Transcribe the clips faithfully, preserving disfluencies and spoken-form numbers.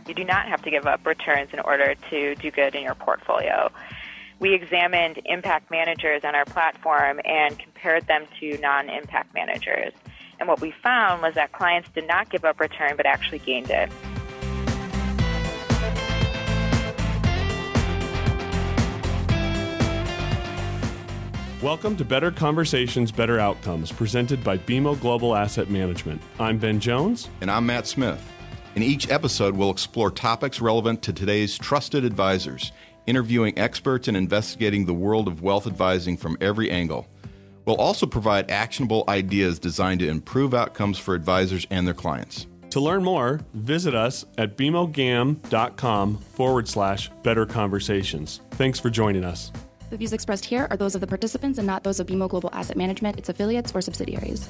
You do not have to give up returns in order to do good in your portfolio. We examined impact managers on our platform and compared them to non-impact managers. And what we found was that clients did not give up return, but actually gained it. Welcome to Better Conversations, Better Outcomes, presented by B M O Global Asset Management. I'm Ben Jones. And I'm Matt Smith. In each episode, we'll explore topics relevant to today's trusted advisors, interviewing experts and investigating the world of wealth advising from every angle. We'll also provide actionable ideas designed to improve outcomes for advisors and their clients. To learn more, visit us at bmogam.com forward slash better conversations. Thanks for joining us. The views expressed here are those of the participants and not those of B M O Global Asset Management, its affiliates, or subsidiaries.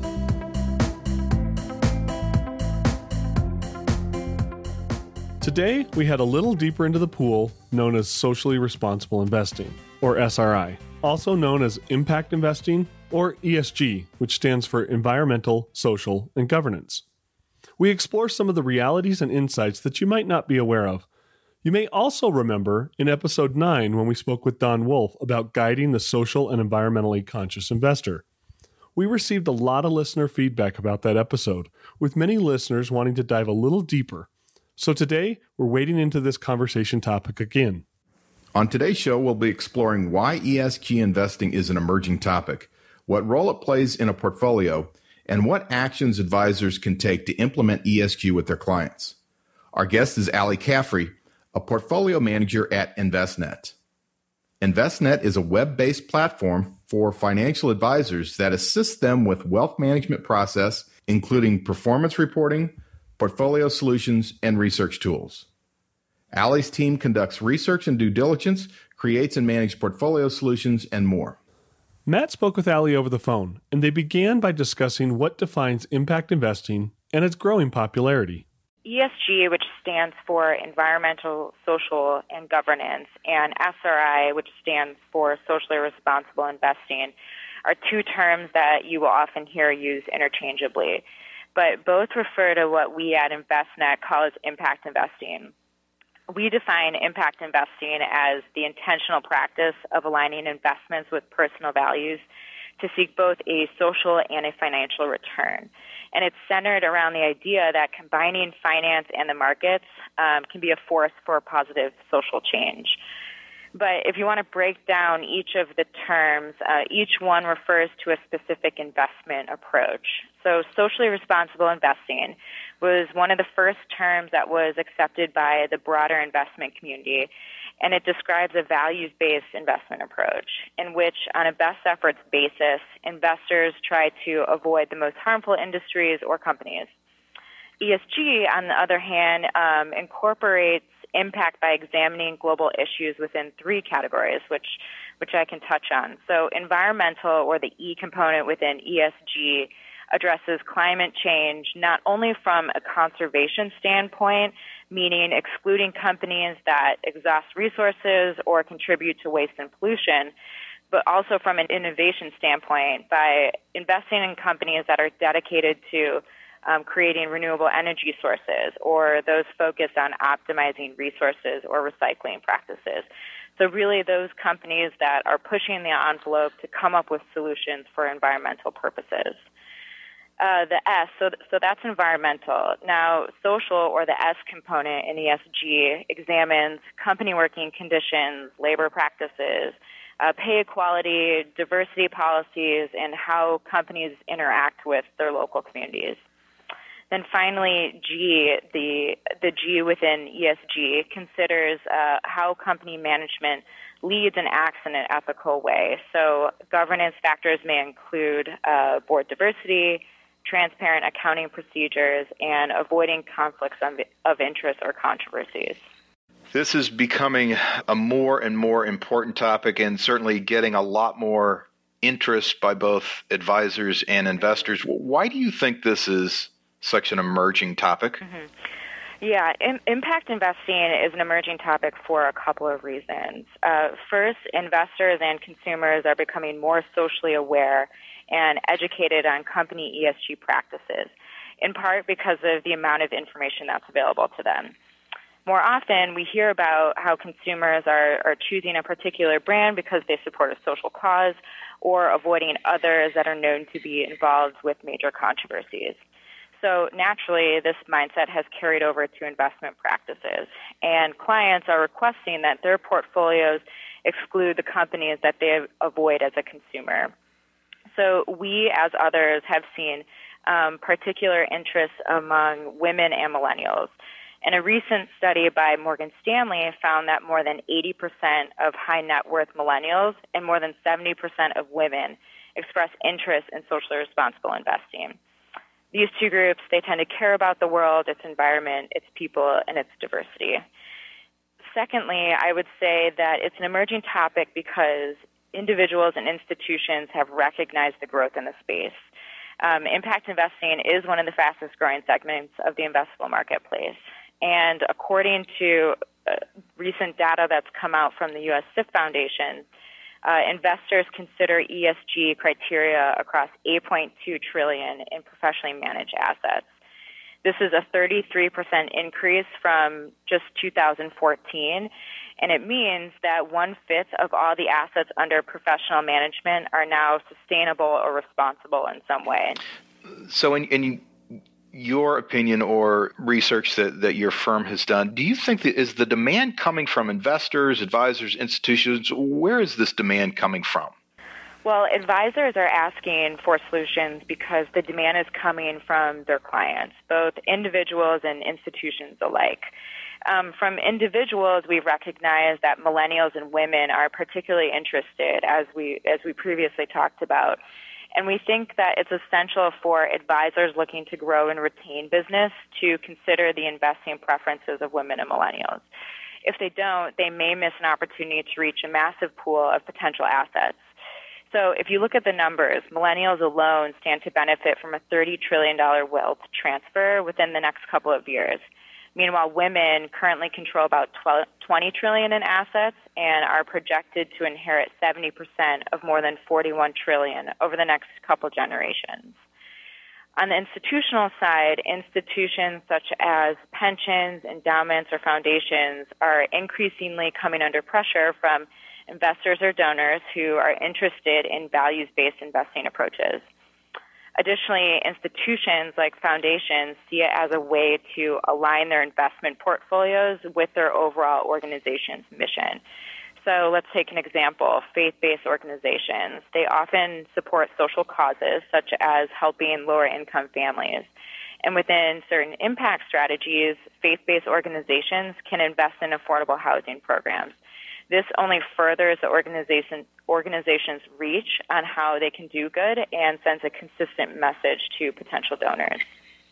Today, we head a little deeper into the pool known as socially responsible investing, or S R I, also known as impact investing, or E S G, which stands for environmental, social, and governance. We explore some of the realities and insights that you might not be aware of. You may also remember in episode nine when we spoke with Don Wolf about guiding the social and environmentally conscious investor. We received a lot of listener feedback about that episode, with many listeners wanting to dive a little deeper. So today, we're wading into this conversation topic again. On today's show, we'll be exploring why E S G investing is an emerging topic, what role it plays in a portfolio, and what actions advisors can take to implement E S G with their clients. Our guest is Ali Caffrey, a portfolio manager at Envestnet. Envestnet is a web-based platform for financial advisors that assists them with wealth management process, including performance reporting, portfolio solutions, and research tools. Ali's team conducts research and due diligence, creates and manages portfolio solutions, and more. Matt spoke with Ali over the phone, and they began by discussing what defines impact investing and its growing popularity. E S G, which stands for Environmental, Social, and Governance, and S R I, which stands for Socially Responsible Investing, are two terms that you will often hear used interchangeably, but both refer to what we at Envestnet call as impact investing. We define impact investing as the intentional practice of aligning investments with personal values to seek both a social and a financial return. And it's centered around the idea that combining finance and the markets um, can be a force for positive social change. But if you want to break down each of the terms, uh, each one refers to a specific investment approach. So socially responsible investing was one of the first terms that was accepted by the broader investment community, and it describes a values-based investment approach in which, on a best efforts basis, investors try to avoid the most harmful industries or companies. E S G, on the other hand, um, incorporates impact by examining global issues within three categories, which which I can touch on. So environmental, or the E component within E S G, addresses climate change not only from a conservation standpoint, meaning excluding companies that exhaust resources or contribute to waste and pollution, but also from an innovation standpoint by investing in companies that are dedicated to um, creating renewable energy sources or those focused on optimizing resources or recycling practices. So really those companies that are pushing the envelope to come up with solutions for environmental purposes. Uh, the S, so so that's environmental. Now, social, or the S component in E S G, examines company working conditions, labor practices, uh, pay equality, diversity policies, and how companies interact with their local communities. Then finally, G, the the G within E S G considers uh, how company management leads and acts in an ethical way. So governance factors may include uh, board diversity, transparent accounting procedures, and avoiding conflicts of interest or controversies. This is becoming a more and more important topic, and certainly getting a lot more interest by both advisors and investors. Why do you think this is such an emerging topic? Mm-hmm. Yeah, in, impact investing is an emerging topic for a couple of reasons. Uh, first, investors and consumers are becoming more socially aware and educated on company E S G practices, in part because of the amount of information that's available to them. More often, we hear about how consumers are, are choosing a particular brand because they support a social cause or avoiding others that are known to be involved with major controversies. So naturally, this mindset has carried over to investment practices, and clients are requesting that their portfolios exclude the companies that they avoid as a consumer. So we, as others, have seen um, particular interest among women and millennials. And a recent study by Morgan Stanley found that more than eighty percent of high net worth millennials and more than seventy percent of women express interest in socially responsible investing. These two groups, they tend to care about the world, its environment, its people, and its diversity. Secondly, I would say that it's an emerging topic because individuals and institutions have recognized the growth in the space. Um, impact investing is one of the fastest growing segments of the investable marketplace. And according to uh, recent data that's come out from the U S C I F Foundation, uh, investors consider E S G criteria across eight point two trillion dollars in professionally managed assets. This is a thirty-three percent increase from just two thousand fourteen, and it means that one-fifth of all the assets under professional management are now sustainable or responsible in some way. So in, in your opinion or research that, that your firm has done, do you think that is the demand coming from investors, advisors, institutions? Where is this demand coming from? Well, advisors are asking for solutions because the demand is coming from their clients, both individuals and institutions alike. Um, from individuals, we recognize that millennials and women are particularly interested, as we as we previously talked about. And we think that it's essential for advisors looking to grow and retain business to consider the investing preferences of women and millennials. If they don't, they may miss an opportunity to reach a massive pool of potential assets. So if you look at the numbers, millennials alone stand to benefit from a thirty trillion dollars wealth transfer within the next couple of years. Meanwhile, women currently control about twenty trillion dollars in assets and are projected to inherit seventy percent of more than forty-one trillion dollars over the next couple generations. On the institutional side, institutions such as pensions, endowments, or foundations are increasingly coming under pressure from investors or donors who are interested in values-based investing approaches. Additionally, institutions like foundations see it as a way to align their investment portfolios with their overall organization's mission. So let's take an example, faith-based organizations. They often support social causes such as helping lower-income families. And within certain impact strategies, faith-based organizations can invest in affordable housing programs. This only furthers the organization, organization's reach on how they can do good and sends a consistent message to potential donors.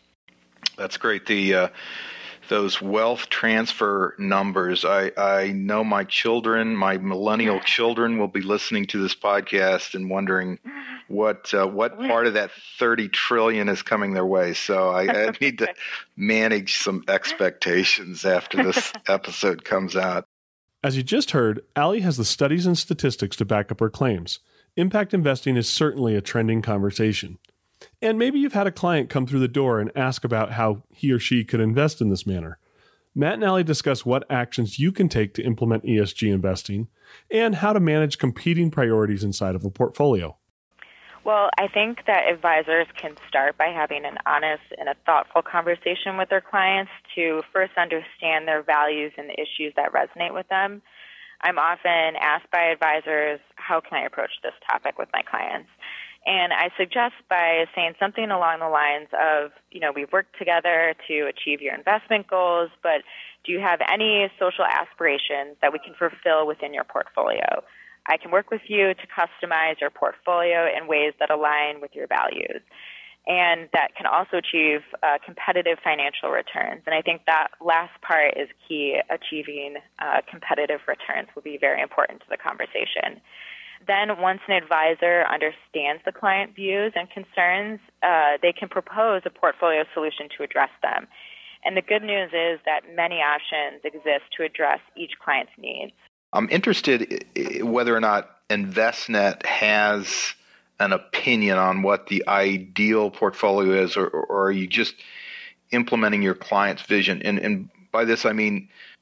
That's great. The uh, those wealth transfer numbers. I, I know my children, my millennial children, will be listening to this podcast and wondering what uh, what part of that thirty trillion is coming their way. So I, I need to manage some expectations after this episode comes out. As you just heard, Allie has the studies and statistics to back up her claims. Impact investing is certainly a trending conversation. And maybe you've had a client come through the door and ask about how he or she could invest in this manner. Matt and Allie discuss what actions you can take to implement E S G investing and how to manage competing priorities inside of a portfolio. Well, I think that advisors can start by having an honest and a thoughtful conversation with their clients to first understand their values and the issues that resonate with them. I'm often asked by advisors, how can I approach this topic with my clients? And I suggest by saying something along the lines of, you know, we've worked together to achieve your investment goals, but do you have any social aspirations that we can fulfill within your portfolio? I can work with you to customize your portfolio in ways that align with your values and that can also achieve uh, competitive financial returns. And I think that last part is key. Achieving uh, competitive returns will be very important to the conversation. Then once an advisor understands the client views and concerns, uh, they can propose a portfolio solution to address them. And the good news is that many options exist to address each client's needs. I'm interested whether or not Envestnet has an opinion on what the ideal portfolio is, or, or are you just implementing your client's vision? And, and by this, I mean,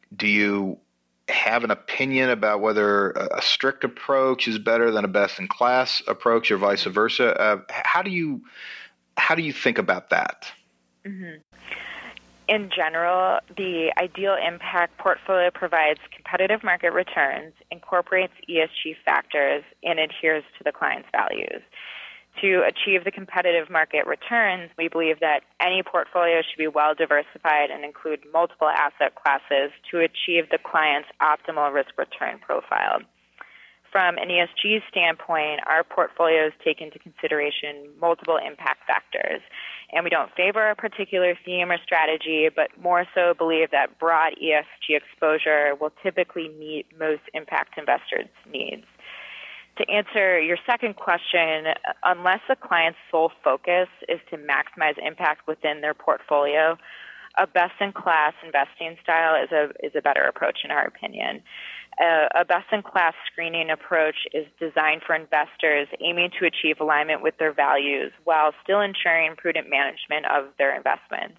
Do you have an opinion about whether a strict approach is better than a best-in-class approach, or vice versa? Uh, how do you how do you think about that? Mm-hmm. In general, the ideal impact portfolio provides competitive market returns, incorporates E S G factors, and adheres to the client's values. To achieve the competitive market returns, we believe that any portfolio should be well diversified and include multiple asset classes to achieve the client's optimal risk-return profile. From an E S G standpoint, our portfolios take into consideration multiple impact factors, and we don't favor a particular theme or strategy, but more so believe that broad E S G exposure will typically meet most impact investors' needs. To answer your second question, unless a client's sole focus is to maximize impact within their portfolio, a best-in-class investing style is a is a better approach in our opinion. Uh, a best-in-class screening approach is designed for investors aiming to achieve alignment with their values while still ensuring prudent management of their investments.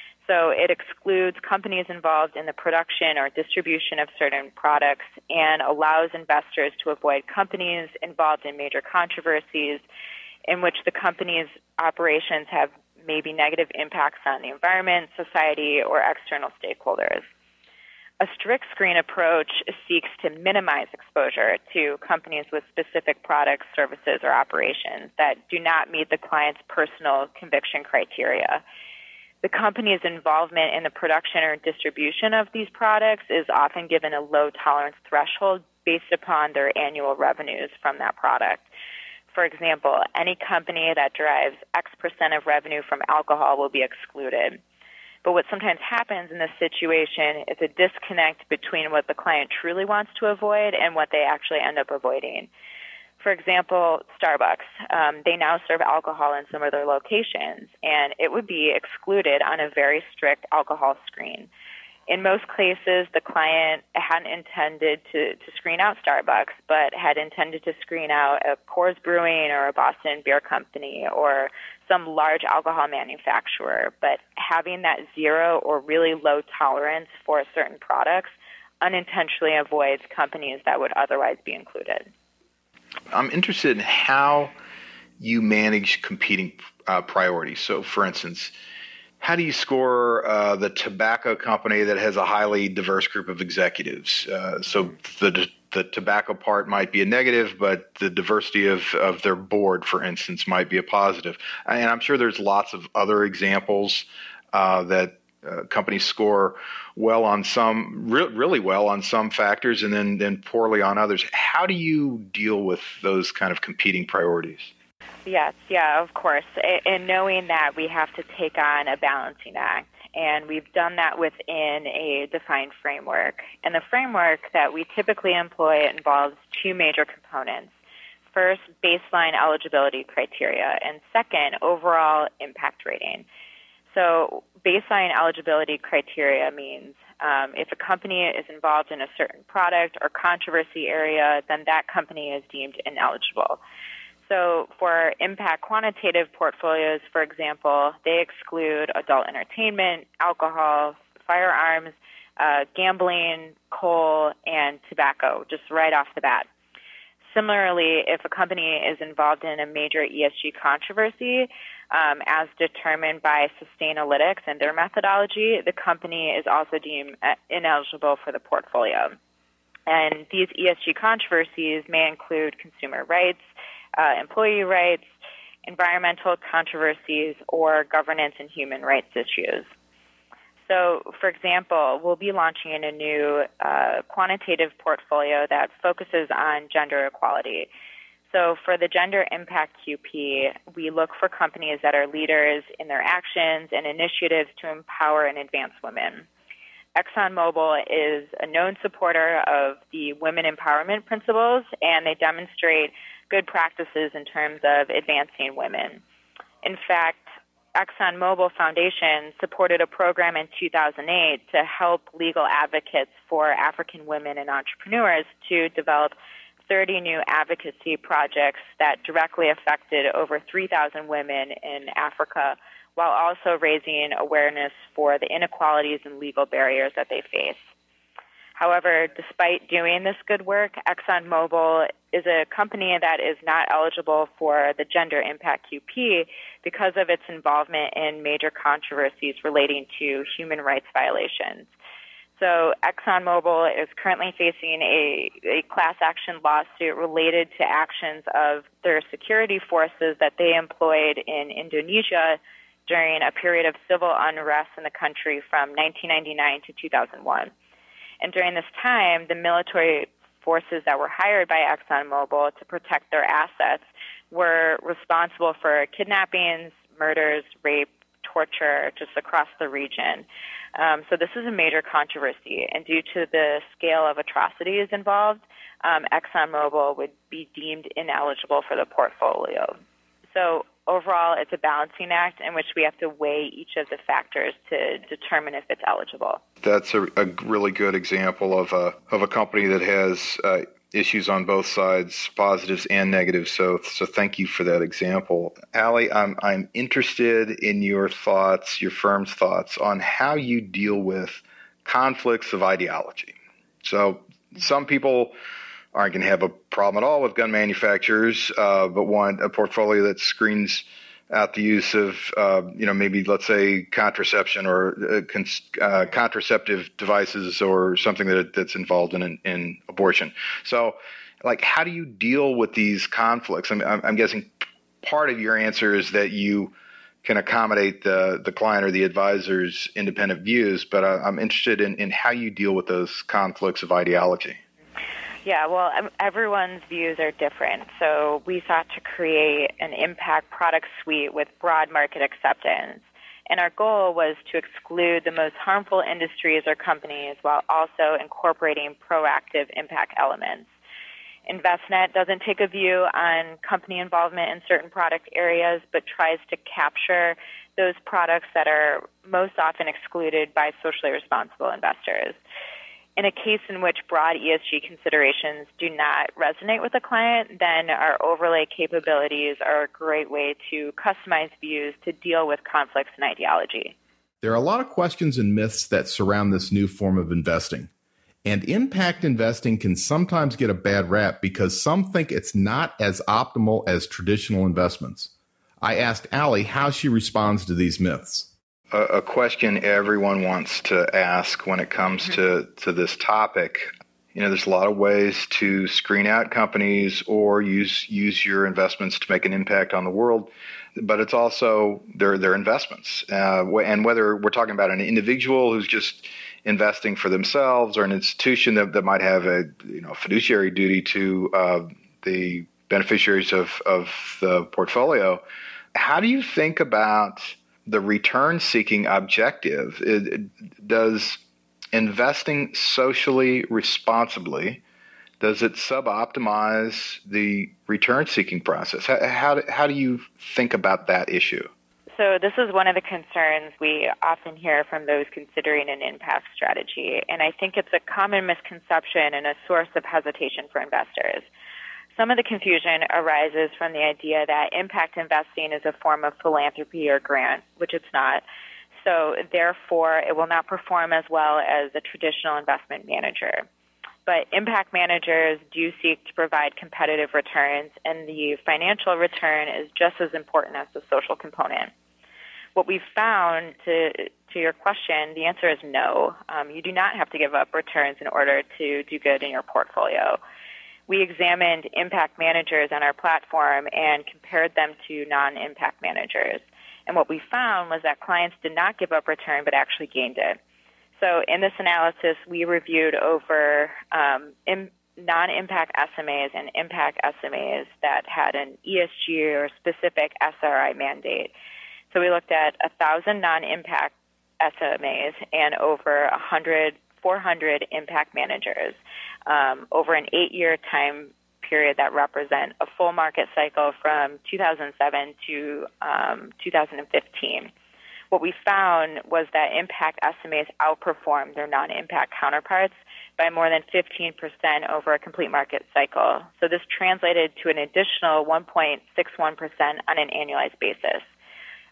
So it excludes companies involved in the production or distribution of certain products and allows investors to avoid companies involved in major controversies in which the company's operations have maybe negative impacts on the environment, society, or external stakeholders. A strict screen approach seeks to minimize exposure to companies with specific products, services, or operations that do not meet the client's personal conviction criteria. The company's involvement in the production or distribution of these products is often given a low tolerance threshold based upon their annual revenues from that product. For example, any company that derives X percent of revenue from alcohol will be excluded. But what sometimes happens in this situation is a disconnect between what the client truly wants to avoid and what they actually end up avoiding. For example, Starbucks, um, they now serve alcohol in some of their locations, and it would be excluded on a very strict alcohol screen. In most cases, the client hadn't intended to, to screen out Starbucks, but had intended to screen out a Coors Brewing or a Boston Beer Company or some large alcohol manufacturer. But having that zero or really low tolerance for certain products unintentionally avoids companies that would otherwise be included. I'm interested in how you manage competing uh, priorities. So, for instance, how do you score uh, the tobacco company that has a highly diverse group of executives? Uh, so the the tobacco part might be a negative, but the diversity of, of their board, for instance, might be a positive. And I'm sure there's lots of other examples uh, that uh, companies score well on some, re- really well on some factors, and then, then poorly on others. How do you deal with those kind of competing priorities? Yes, yeah, of course. And knowing that we have to take on a balancing act, and we've done that within a defined framework. And the framework that we typically employ involves two major components. First, baseline eligibility criteria, and second, overall impact rating. So baseline eligibility criteria means um, if a company is involved in a certain product or controversy area, then that company is deemed ineligible. So for impact quantitative portfolios, for example, they exclude adult entertainment, alcohol, firearms, uh, gambling, coal, and tobacco, just right off the bat. Similarly, if a company is involved in a major E S G controversy, um, as determined by Sustainalytics and their methodology, the company is also deemed ineligible for the portfolio. And these E S G controversies may include consumer rights, uh, employee rights, environmental controversies, or governance and human rights issues. So, for example, we'll be launching a new uh, quantitative portfolio that focuses on gender equality. So for the Gender Impact Q P, we look for companies that are leaders in their actions and initiatives to empower and advance women. ExxonMobil is a known supporter of the women empowerment principles, and they demonstrate good practices in terms of advancing women. In fact, ExxonMobil Foundation supported a program in two thousand eight to help legal advocates for African women and entrepreneurs to develop thirty new advocacy projects that directly affected over three thousand women in Africa, while also raising awareness for the inequalities and legal barriers that they face. However, despite doing this good work, ExxonMobil is a company that is not eligible for the Gender Impact Q P because of its involvement in major controversies relating to human rights violations. So ExxonMobil is currently facing a, a class action lawsuit related to actions of their security forces that they employed in Indonesia during a period of civil unrest in the country from nineteen ninety-nine to two thousand one. And during this time, the military forces that were hired by ExxonMobil to protect their assets were responsible for kidnappings, murders, rape, torture, just across the region. Um, so this is a major controversy, and due to the scale of atrocities involved, um, ExxonMobil would be deemed ineligible for the portfolio. So overall, it's a balancing act in which we have to weigh each of the factors to determine if it's eligible. That's a, a really good example of a of a company that has uh, issues on both sides, positives and negatives. So, so thank you for that example, Allie. I'm I'm interested in your thoughts, your firm's thoughts on how you deal with conflicts of ideology. So, some people aren't going to have a problem at all with gun manufacturers, uh, but want a portfolio that screens out the use of, uh, you know, maybe let's say contraception or uh, con- uh, contraceptive devices or something that that's involved in, in abortion. So, like, how do you deal with these conflicts? I'm, I'm guessing part of your answer is that you can accommodate the the client or the advisor's independent views, but I, I'm interested in, in how you deal with those conflicts of ideology. Yeah, well, everyone's views are different. So we sought to create an impact product suite with broad market acceptance. And our goal was to exclude the most harmful industries or companies while also incorporating proactive impact elements. InvestNet doesn't take a view on company involvement in certain product areas, but tries to capture those products that are most often excluded by socially responsible investors. In a case in which broad E S G considerations do not resonate with the client, then our overlay capabilities are a great way to customize views to deal with conflicts in ideology. There are a lot of questions and myths that surround this new form of investing. And impact investing can sometimes get a bad rap because some think it's not as optimal as traditional investments. I asked Allie how she responds to these myths. A question everyone wants to ask when it comes to, to this topic. You know, there's a lot of ways to screen out companies or use use your investments to make an impact on the world, but it's also their their investments. Uh, and whether we're talking about an individual who's just investing for themselves or an institution that, that might have a you know fiduciary duty to uh, the beneficiaries of, of the portfolio, how do you think about the return-seeking objective? It, does investing socially responsibly, does it suboptimize the return-seeking process? How, how, do, how do you think about that issue? So this is one of the concerns we often hear from those considering an impact strategy, and I think it's a common misconception and a source of hesitation for investors. Some of the confusion arises from the idea that impact investing is a form of philanthropy or grant, which it's not. So therefore, it will not perform as well as a traditional investment manager. But impact managers do seek to provide competitive returns, and the financial return is just as important as the social component. What we've found, to to your question, the answer is no. Um, you do not have to give up returns in order to do good in your portfolio. We examined impact managers on our platform and compared them to non-impact managers. And what we found was that clients did not give up return, but actually gained it. So in this analysis, we reviewed over um, in, non-impact S M As and impact S M As that had an E S G or specific S R I mandate. So we looked at one thousand non-impact S M As and over one hundred, four hundred impact managers um, over an eight-year time period that represent a full market cycle from two thousand seven to um, two thousand fifteen. What we found was that impact S M As outperformed their non-impact counterparts by more than fifteen percent over a complete market cycle. So this translated to an additional one point six one percent on an annualized basis.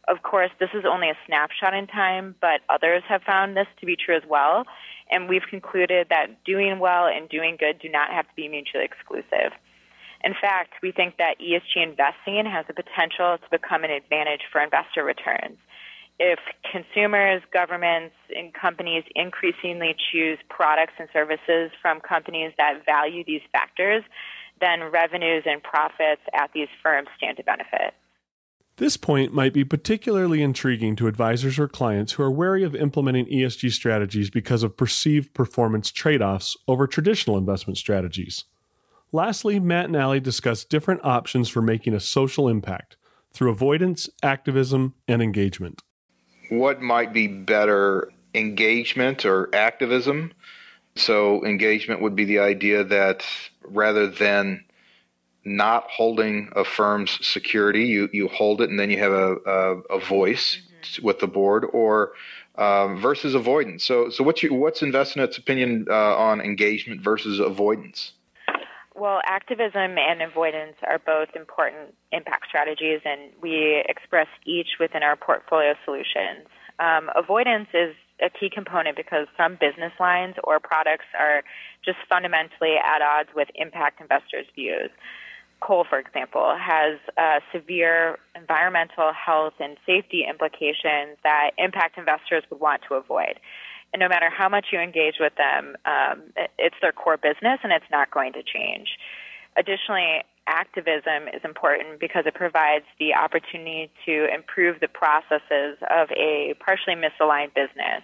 Of course, this is only a snapshot in time, but others have found this to be true as well. And we've concluded that doing well and doing good do not have to be mutually exclusive. In fact, we think that E S G investing has the potential to become an advantage for investor returns. If consumers, governments, and companies increasingly choose products and services from companies that value these factors, then revenues and profits at these firms stand to benefit. This point might be particularly intriguing to advisors or clients who are wary of implementing E S G strategies because of perceived performance trade-offs over traditional investment strategies. Lastly, Matt and Allie discuss different options for making a social impact through avoidance, activism, and engagement. What might be better, engagement or activism? So engagement would be the idea that rather than not holding a firm's security, you, you hold it and then you have a, a, a voice mm-hmm. with the board, or uh, versus avoidance. So so what's, your, what's Envestnet's opinion uh, on engagement versus avoidance? Well, activism and avoidance are both important impact strategies, and we express each within our portfolio solutions. Um, avoidance is a key component because some business lines or products are just fundamentally at odds with impact investors' views. Coal, for example, has uh, severe environmental, health, and safety implications that impact investors would want to avoid. And no matter how much you engage with them, um, it's their core business and it's not going to change. Additionally, activism is important because it provides the opportunity to improve the processes of a partially misaligned business.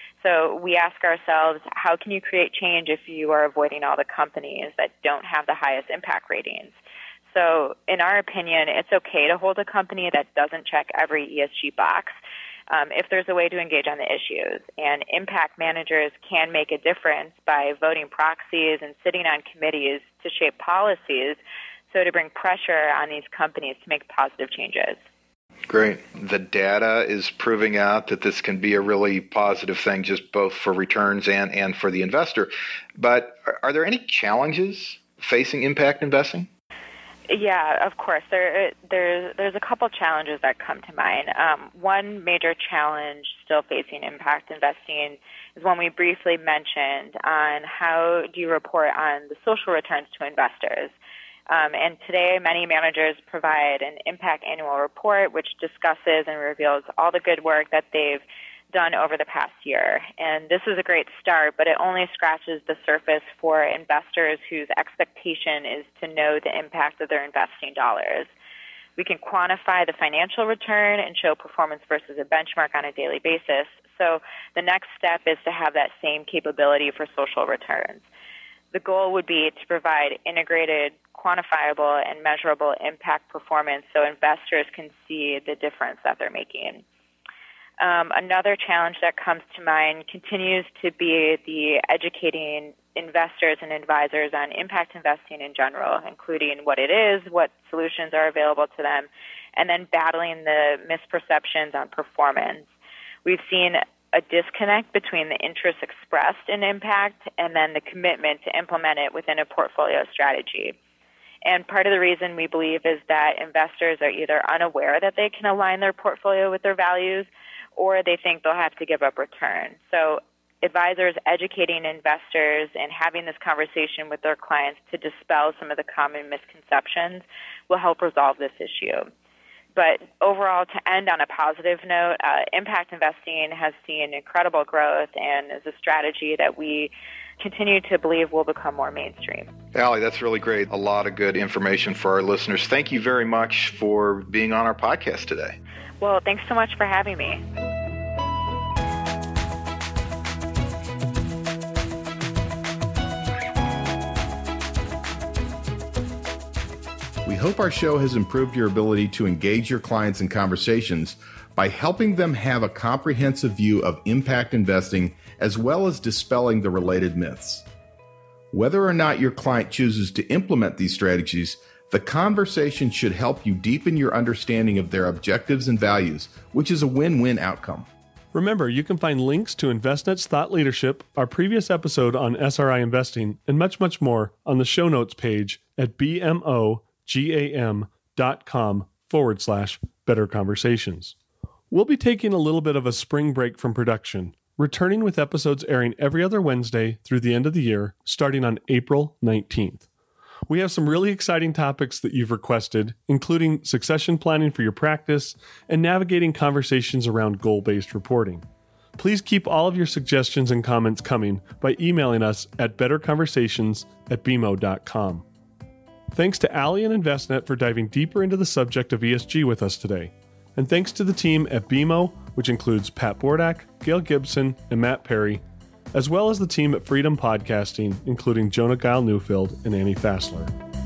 So we ask ourselves, how can you create change if you are avoiding all the companies that don't have the highest impact ratings? So in our opinion, it's okay to hold a company that doesn't check every E S G box um, if there's a way to engage on the issues. And impact managers can make a difference by voting proxies and sitting on committees to shape policies, so to bring pressure on these companies to make positive changes. Great. The data is proving out that this can be a really positive thing, just both for returns and, and for the investor. But are, are there any challenges facing impact investing? Yeah, of course. There, there's there's a couple challenges that come to mind. Um, one major challenge still facing impact investing is one we briefly mentioned on how do you report on the social returns to investors. Um, and today, many managers provide an impact annual report which discusses and reveals all the good work that they've done over the past year. And this is a great start, but it only scratches the surface for investors whose expectation is to know the impact of their investing dollars. We can quantify the financial return and show performance versus a benchmark on a daily basis. So the next step is to have that same capability for social returns. The goal would be to provide integrated, quantifiable, and measurable impact performance so investors can see the difference that they're making. Um, another challenge that comes to mind continues to be the educating investors and advisors on impact investing in general, including what it is, what solutions are available to them, and then battling the misperceptions on performance. We've seen a disconnect between the interest expressed in impact and then the commitment to implement it within a portfolio strategy. And part of the reason we believe is that investors are either unaware that they can align their portfolio with their values, or they think they'll have to give up return. So advisors educating investors and having this conversation with their clients to dispel some of the common misconceptions will help resolve this issue. But overall, to end on a positive note, uh, impact investing has seen incredible growth and is a strategy that we continue to believe will become more mainstream. Allie, that's really great. A lot of good information for our listeners. Thank you very much for being on our podcast today. Well, thanks so much for having me. We hope our show has improved your ability to engage your clients in conversations by helping them have a comprehensive view of impact investing as well as dispelling the related myths. Whether or not your client chooses to implement these strategies, the conversation should help you deepen your understanding of their objectives and values, which is a win-win outcome. Remember, you can find links to Envestnet's thought leadership, our previous episode on S R I investing, and much, much more on the show notes page at bmogam.com forward slash better conversations. We'll be taking a little bit of a spring break from production, returning with episodes airing every other Wednesday through the end of the year, starting on April nineteenth. We have some really exciting topics that you've requested, including succession planning for your practice and navigating conversations around goal-based reporting. Please keep all of your suggestions and comments coming by emailing us at betterconversations at b m o dot com. Thanks to Allie and InvestNet for diving deeper into the subject of E S G with us today. And thanks to the team at B M O, which includes Pat Bordak, Gail Gibson, and Matt Perry, as well as the team at Freedom Podcasting, including Jonah Geil Newfield and Annie Fassler.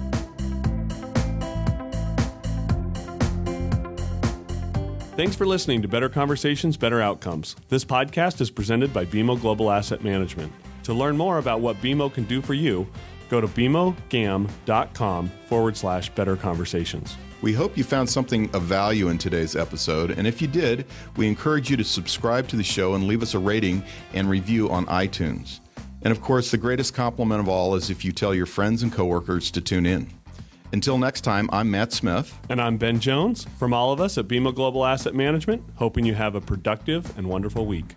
Thanks for listening to Better Conversations, Better Outcomes. This podcast is presented by B M O Global Asset Management. To learn more about what B M O can do for you, go to bmogam.com forward slash better conversations. We hope you found something of value in today's episode, and if you did, we encourage you to subscribe to the show and leave us a rating and review on iTunes. And of course, the greatest compliment of all is if you tell your friends and coworkers to tune in. Until next time, I'm Matt Smith. And I'm Ben Jones. From all of us at B M O Global Asset Management, hoping you have a productive and wonderful week.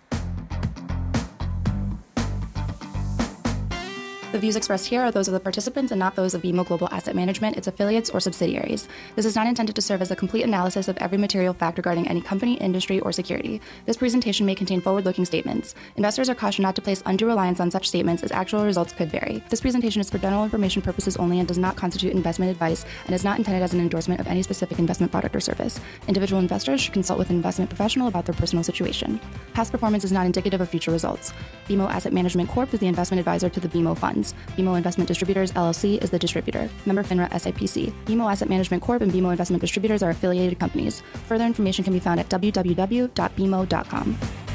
The views expressed here are those of the participants and not those of B M O Global Asset Management, its affiliates, or subsidiaries. This is not intended to serve as a complete analysis of every material fact regarding any company, industry, or security. This presentation may contain forward-looking statements. Investors are cautioned not to place undue reliance on such statements as actual results could vary. This presentation is for general information purposes only and does not constitute investment advice and is not intended as an endorsement of any specific investment product or service. Individual investors should consult with an investment professional about their personal situation. Past performance is not indicative of future results. B M O Asset Management Corp is the investment advisor to the B M O funds. B M O Investment Distributors, L L C, is the distributor. Member FINRA S I P C. B M O Asset Management Corp and B M O Investment Distributors are affiliated companies. Further information can be found at w w w dot b m o dot com.